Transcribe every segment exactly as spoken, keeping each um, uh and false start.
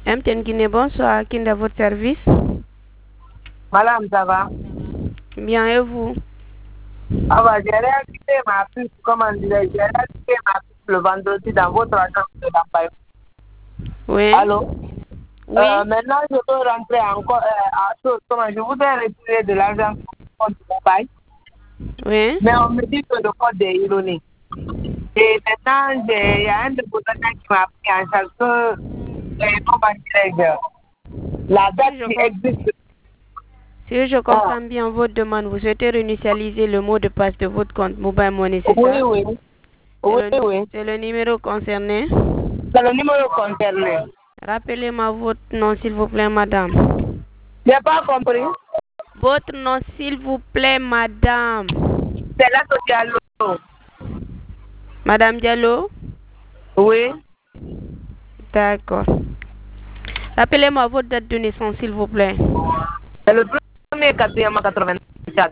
M T N Guinée, bonsoir. Qui est à votre service? Madame, ça va? Bien, et vous? Ah bah, j'ai réactivé ma puce, comment dirais-je, j'ai réactivé ma puce le vendredi dans votre agence de campagne. Oui. Allô? Oui. Euh, maintenant, je peux rentrer encore euh, à chose. Comment je voudrais retirer de l'argent sur mon compte mobile. Oui. Mais on me dit que le code est ironique. Et maintenant, il y a un dépositaire qui m'a pris en charge que, euh, comment dirais-je, la date Si je, qui com- existe. si je Ah, comprends bien votre demande, vous souhaitez réinitialiser le mot de passe de votre compte Mobile Money, c'est oui, ça? oui. C'est Oui, le, oui. c'est le numéro concerné. C'est le numéro concerné. Rappelez-moi votre nom, s'il vous plaît, madame. Je n'ai pas compris. Votre nom, s'il vous plaît, madame. C'est là que tu as l'eau. Madame Diallo? Oui. D'accord. Rappelez-moi votre date de naissance, s'il vous plaît. C'est le premier quatrième quatre-vingt-quatre.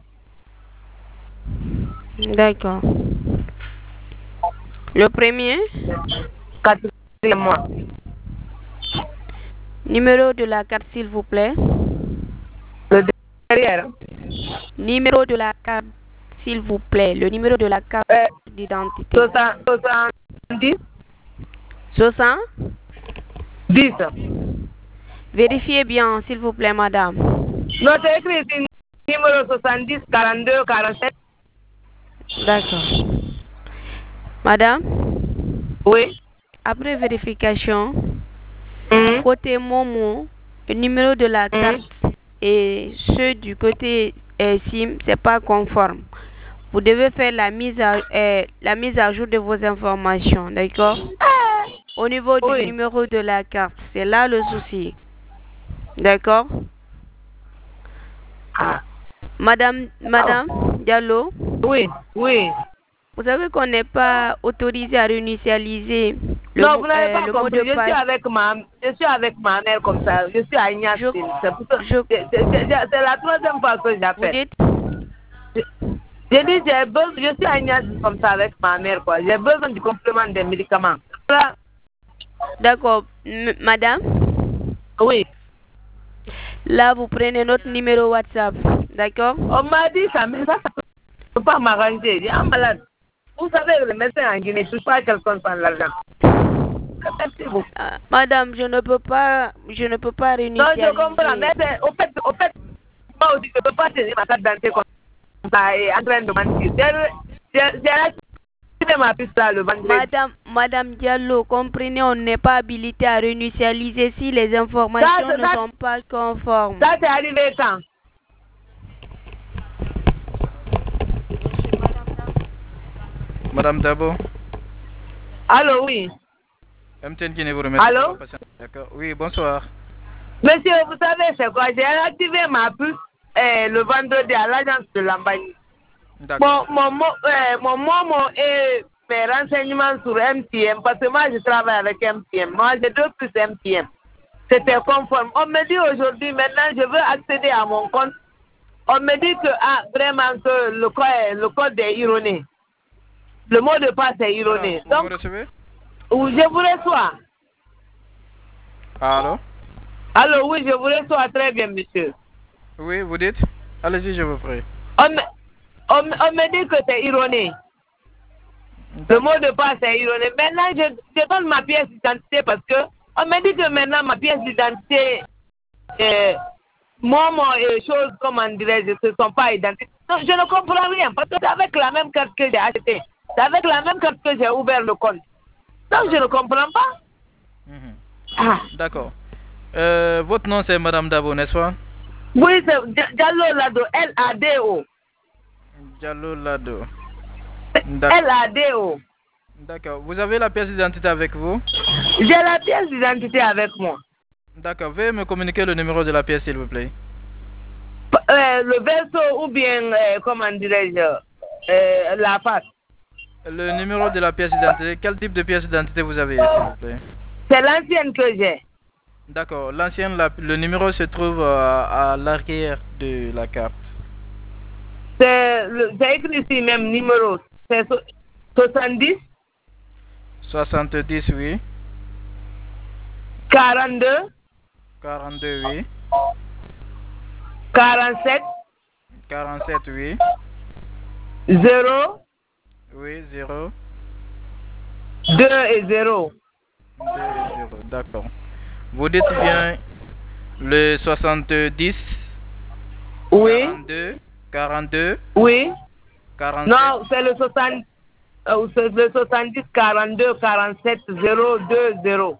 D'accord. Le premier? Quatrième mois. Numéro de la carte, s'il vous plaît. Le derrière. Numéro de la carte, s'il vous plaît. Le numéro de la carte Euh, d'identité. soixante-dix. soixante? dix. Vérifiez bien, s'il vous plaît, madame. Non, c'est écrit ici numéro soixante-dix, quarante-deux, quarante-sept. D'accord. Madame, Oui. après vérification, Mhm. côté Momo, le numéro de la carte Mhm. et ceux du côté euh, SIM, c'est pas conforme. Vous devez faire la mise à euh, la mise à jour de vos informations, d'accord? Au niveau du Oui. numéro de la carte, c'est là le souci. D'accord? Ah. Madame, Ah. Madame Diallo, Oui. Oui. vous savez qu'on n'est pas autorisé à réinitialiser le, Non, mo- vous n'avez euh, pas le mot compris. de Je suis passe. avec ma, je suis avec ma mère comme ça. Je suis à Je, Ignace. C'est pour ça. je, C'est c'est- c'est- c'est la troisième fois que vous j'appelle. dites? J'ai dit, j'ai besoin, je suis à Ignace comme ça avec ma mère, quoi. J'ai besoin du complément des médicaments. Voilà. D'accord, M- Madame. Oui. Là, vous prenez notre numéro WhatsApp, d'accord? On m'a dit ça, mais ça, ça ne peut pas m'arranger. J'ai un malade. Vous savez, le médecin en Guinée ne touche pas quelqu'un sans l'argent. Merci beaucoup. Ah, Madame, je ne peux pas, je ne peux pas Non, je comprends, réinitialiser. mais c'est- au fait, au fait, moi aussi, je ne peux pas tenir ma carte d'identité comme ça et en train de mentir. J'ai j'ai- j'ai activé ma piste là le vendredi. Madame, Madame Diallo, comprenez, on n'est pas habilité à réinitialiser si les Ça, informations ça, ne ça, sont pas conformes. ça c'est arrivé quand? Madame Dabo, Allô, oui. M T N Guinée vous remercie Allô? pour la patience. D'accord. Oui, bonsoir. Monsieur, vous savez, c'est quoi? J'ai activé ma puce eh, le vendredi à l'agence de Lambagne. Mon, D'accord. mon, mon, euh, mon moment et mes renseignements sur M T M, parce que moi je travaille avec M T M. Moi j'ai deux plus M T M. C'était conforme. On me dit aujourd'hui, maintenant je veux accéder à mon compte. On me dit que ah, vraiment que le code, est- le code est erroné. Le mot de passe est erroné. Madame, vous Donc, me recevez? ou je vous reçois. Allô? Alors oui, je vous reçois très bien, monsieur. Oui, vous dites? Allez-y, je vous prie. On me, on, me- on me dit que c'est erroné. Le mot de passe est erroné. Maintenant, je, je donne ma pièce d'identité parce que on me dit que maintenant ma pièce d'identité, euh, moi, moi, et choses, comment dirais-je, ne sont pas identiques. Donc, je ne comprends rien parce que c'est avec la même carte que j'ai acheté. C'est avec la même carte que j'ai ouvert le compte. Donc, je ne comprends pas. Mhm. Ah. D'accord. Euh, votre nom c'est Madame Dabo, n'est-ce pas? Oui, c'est Dia- Diallo Lado, L A D O. Diallo Lado. L A D O. D'accord. Vous avez la pièce d'identité avec vous? J'ai la pièce d'identité avec moi. D'accord. Veuillez me communiquer le numéro de la pièce, s'il vous plaît. P- euh, le verso ou bien, euh, comment dirais-je, euh, la face. Le numéro de la pièce d'identité. Quel type de pièce d'identité vous avez, s'il vous plaît? C'est l'ancienne que j'ai. D'accord. L'ancienne, la- le numéro se trouve euh, à l'arrière de la carte. C'est le- c'est écrit ici même numéro. C'est so- soixante-dix, soixante-dix, oui. quarante-deux, quarante-deux, oui. quarante-sept. quarante-sept, oui. zéro. Oui, zéro. deux et zéro. deux et zéro, d'accord. Vous dites bien le soixante-dix. Oui. quarante-deux. quarante-deux. Oui. quarante-sept. Non, c'est le soixante, euh, c'est le soixante-dix, quarante-deux, quarante-sept, zéro, deux, zéro.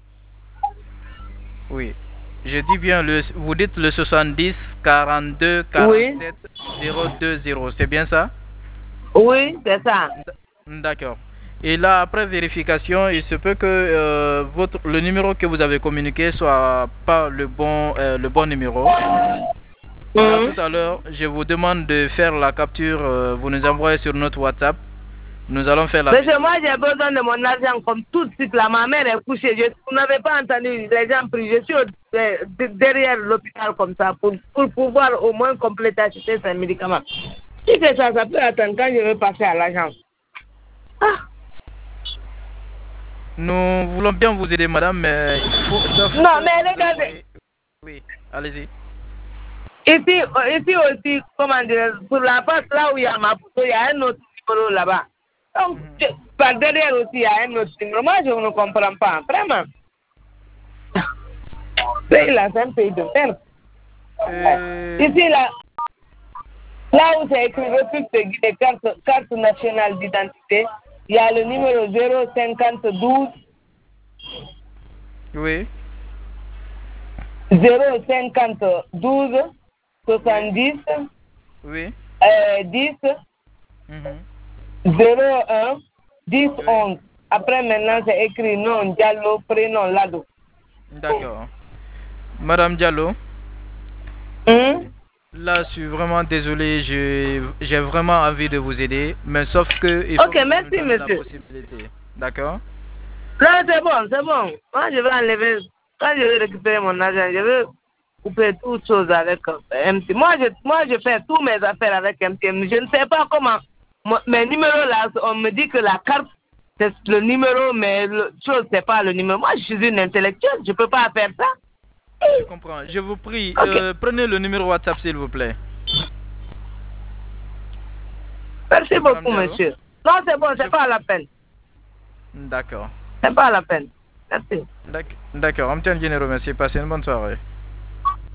Oui. Je dis bien, le, vous dites le soixante-dix, quarante-deux, quarante-sept, zéro, deux, zéro. C'est bien ça? Oui, c'est ça. D'accord. Et là, après vérification, il se peut que euh, votre, le numéro que vous avez communiqué soit pas le bon, euh, le bon numéro. Là, Mhm. tout à l'heure, je vous demande de faire la capture, euh, vous nous envoyez sur notre WhatsApp. Nous allons faire la Monsieur, moi vérification. j'ai besoin de mon argent comme tout de suite. Là, ma mère est couchée. Je, vous n'avez pas entendu les gens prient. Je suis au- euh, de- derrière l'hôpital comme ça pour, pour pouvoir au moins compléter acheter ces médicaments. Si c'est ça, ça peut attendre quand je vais passer à l'agence. Ah. Nous voulons bien vous aider, madame, mais il faut, ça faut Non, que mais vous nous regardez. envoyez. Oui, allez-y. Ici, euh, ici aussi, comment dire, sur la face là où il y a ma photo, il y a un autre numéro là-bas. Donc, Mhm. je- par derrière aussi, il y a un autre numéro. Moi, je ne comprends pas, vraiment. Pays là, c'est un pays de merde. Euh, Ici, là, là où c'est écrit République de Guinée, carte, carte nationale d'identité, il y a le numéro zéro cinquante douze oui, zéro cinquante douze oui, soixante-dix oui. euh, dix Mhm. zéro un dix Oui, onze. Après, maintenant, c'est écrit nom, Diallo, prénom, Lado. d'accord. Madame Diallo, Hum? là, je suis vraiment désolé. je- J'ai vraiment envie de vous aider, mais sauf que il faut Ok, que vous nous merci, donnez la monsieur. possibilité. D'accord? Non, c'est bon, c'est bon. Moi, je vais enlever. Quand je vais récupérer mon argent, je vais couper toutes choses avec euh, M T. Moi je, moi, je fais tous mes affaires avec M T. Je ne sais pas comment. Mo- Mes numéros là, on me dit que la carte, c'est le numéro, mais le chose, c'est pas le numéro. Moi, je suis une intellectuelle. Je ne peux pas faire ça. Je comprends. Je vous prie, Ok. euh, prenez le numéro WhatsApp, s'il vous plaît. Merci Madame beaucoup, Diallo? monsieur. Non, c'est bon, Je... c'est pas la peine. D'accord. C'est pas la peine. Merci. D'ac- D'accord. On me tient bien remercié. Passez une bonne soirée.